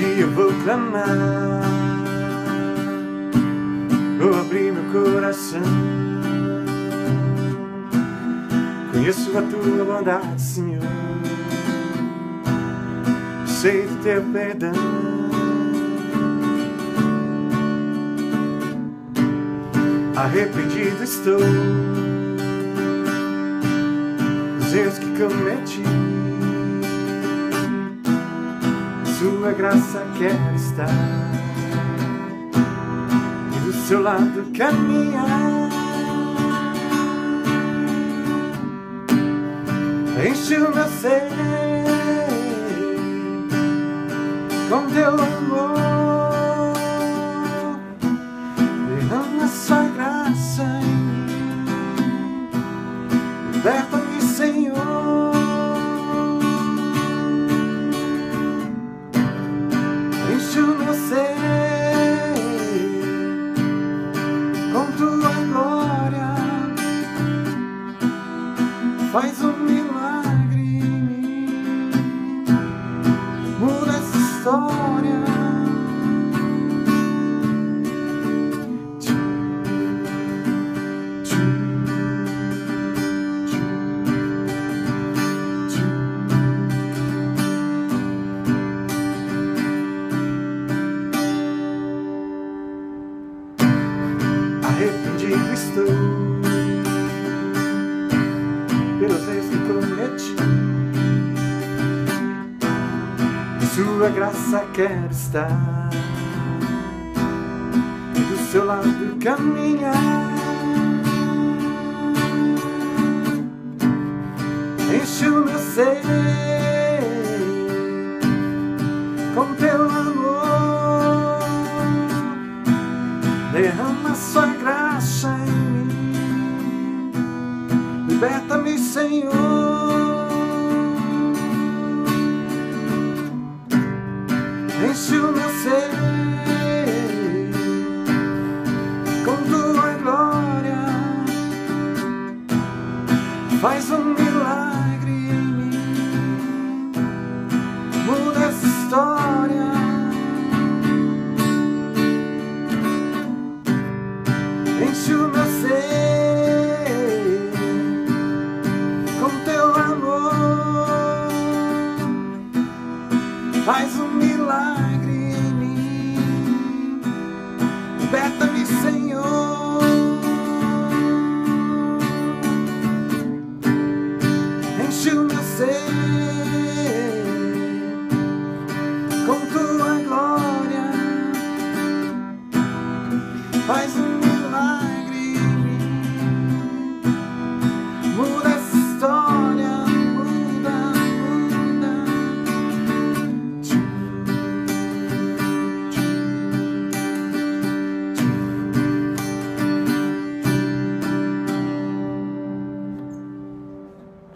dia eu vou clamar, vou abrir meu coração. Conheço a tua bondade, Senhor, sei do teu perdão. Arrependido estou dos erros que cometi. Sua graça quero estar e do seu lado caminhar. Enche o meu ser com teu amor, derrama sua graça em mim, liberta-me, Senhor. Enche o meu ser com tua glória, faz um milagre em mim, muda essa história. Arrependido estou pelos erros que cometi. Em sua graça quero estar e do seu lado caminhar. Enche o meu ser com teu amor, derrama sua graça em mim, liberta-me, Senhor. Enche o meu ser com tua glória, faz um milagre em mim, muda essa história. Enche o meu ser com teu amor, faz um milagre em mim, liberta-me, Senhor. Enche o meu ser com tua glória, faz um